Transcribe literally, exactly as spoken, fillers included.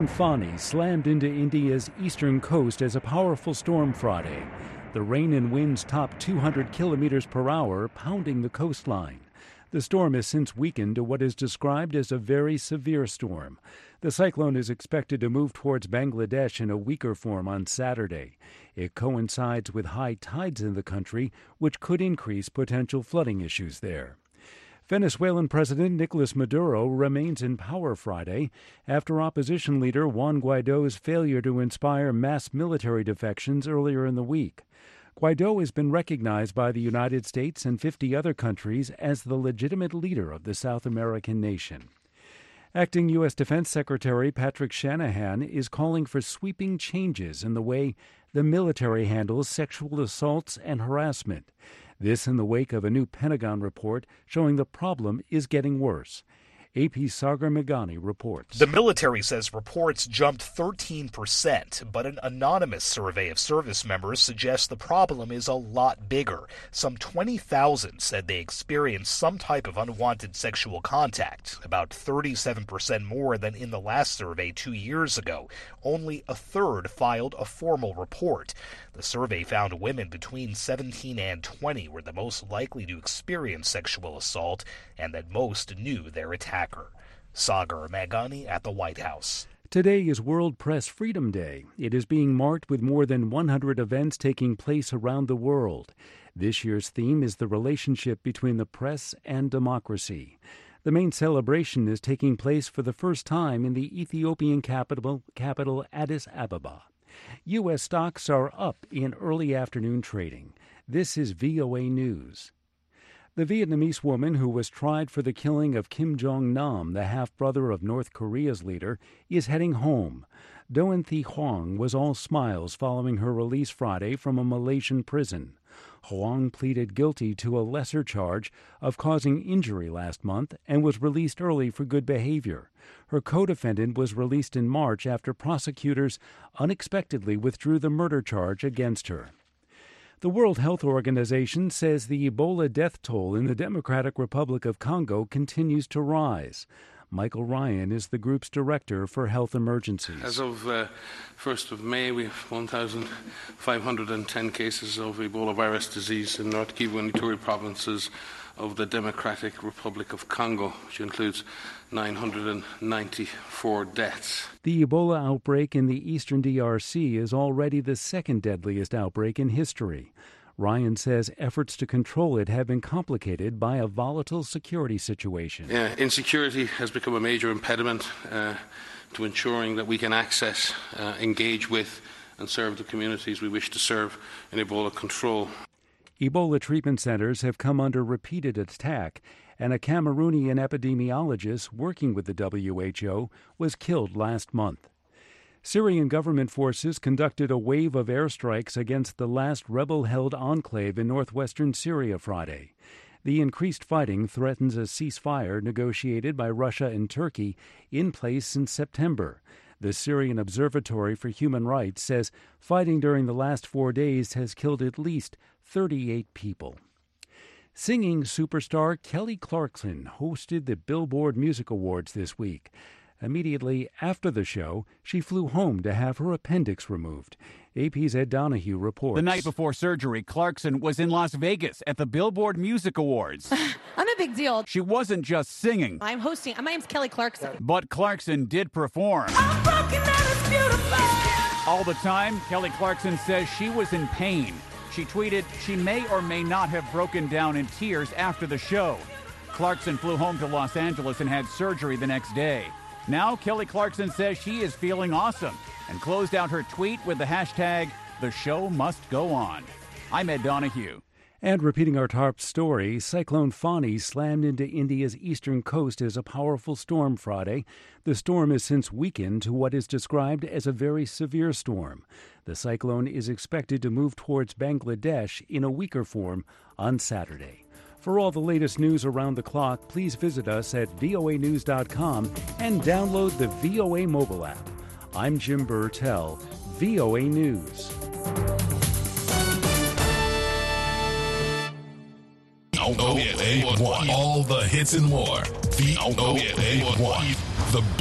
Fani slammed into India's eastern coast as a powerful storm Friday. The rain and winds topped two hundred kilometers per hour, pounding the coastline. The storm has since weakened to what is described as a very severe storm. The cyclone is expected to move towards Bangladesh in a weaker form on Saturday. It coincides with high tides in the country, which could increase potential flooding issues there. Venezuelan President Nicolas Maduro remains in power Friday after opposition leader Juan Guaido's failure to inspire mass military defections earlier in the week. Guaido has been recognized by the United States and fifty other countries as the legitimate leader of the South American nation. Acting U S. Defense Secretary Patrick Shanahan is calling for sweeping changes in the way the military handles sexual assaults and harassment. This in the wake of a new Pentagon report showing the problem is getting worse. A P's Sagar Meghani reports. The military says reports jumped thirteen percent, but an anonymous survey of service members suggests the problem is a lot bigger. Some twenty thousand said they experienced some type of unwanted sexual contact, about thirty-seven percent more than in the last survey two years ago. Only a third filed a formal report. The survey found women between seventeen and twenty were the most likely to experience sexual assault and that most knew their attacker. Sagar Meghani at the White House. Today is World Press Freedom Day. It is being marked with more than one hundred events taking place around the world. This year's theme is the relationship between the press and democracy. The main celebration is taking place for the first time in the Ethiopian capital, capital Addis Ababa. U S stocks are up in early afternoon trading. This is V O A News. The Vietnamese woman who was tried for the killing of Kim Jong-nam, the half-brother of North Korea's leader, is heading home. Doan Thi Huong was all smiles following her release Friday from a Malaysian prison. Huong pleaded guilty to a lesser charge of causing injury last month and was released early for good behavior. Her co-defendant was released in March after prosecutors unexpectedly withdrew the murder charge against her. The World Health Organization says the Ebola death toll in the Democratic Republic of Congo continues to rise. Michael Ryan is the group's director for health emergencies. As of uh, first of May, we have one thousand five hundred ten cases of Ebola virus disease in North Kivu and Ituri provinces of the Democratic Republic of Congo, which includes nine hundred ninety-four deaths. The Ebola outbreak in the eastern D R C is already the second deadliest outbreak in history. Ryan says efforts to control it have been complicated by a volatile security situation. Uh, insecurity has become a major impediment uh, to ensuring that we can access, uh, engage with, and serve the communities we wish to serve in Ebola control. Ebola treatment centers have come under repeated attack, and a Cameroonian epidemiologist working with the W H O was killed last month. Syrian government forces conducted a wave of airstrikes against the last rebel-held enclave in northwestern Syria Friday. The increased fighting threatens a ceasefire negotiated by Russia and Turkey in place since September. The Syrian Observatory for Human Rights says fighting during the last four days has killed at least thirty-eight people. Singing superstar Kelly Clarkson hosted the Billboard Music Awards this week. Immediately after the show, she flew home to have her appendix removed. A P's Ed Donahue reports. The night before surgery, Clarkson was in Las Vegas at the Billboard Music Awards. I'm a big deal. She wasn't just singing. I'm hosting. My name's Kelly Clarkson. But Clarkson did perform. I'm broken and it's beautiful. All the time, Kelly Clarkson says she was in pain. She tweeted she may or may not have broken down in tears after the show. Clarkson flew home to Los Angeles and had surgery the next day. Now, Kelly Clarkson says she is feeling awesome and closed out her tweet with the hashtag, "The show must go on." I'm Ed Donahue. And repeating our top story, Cyclone Fani slammed into India's eastern coast as a powerful storm Friday. The storm has since weakened to what is described as a very severe storm. The cyclone is expected to move towards Bangladesh in a weaker form on Saturday. For all the latest news around the clock, please visit us at V O A news dot com and download the V O A mobile app. I'm Jim Burtell, V O A News. V O A one. All the hits and more. V O A one. The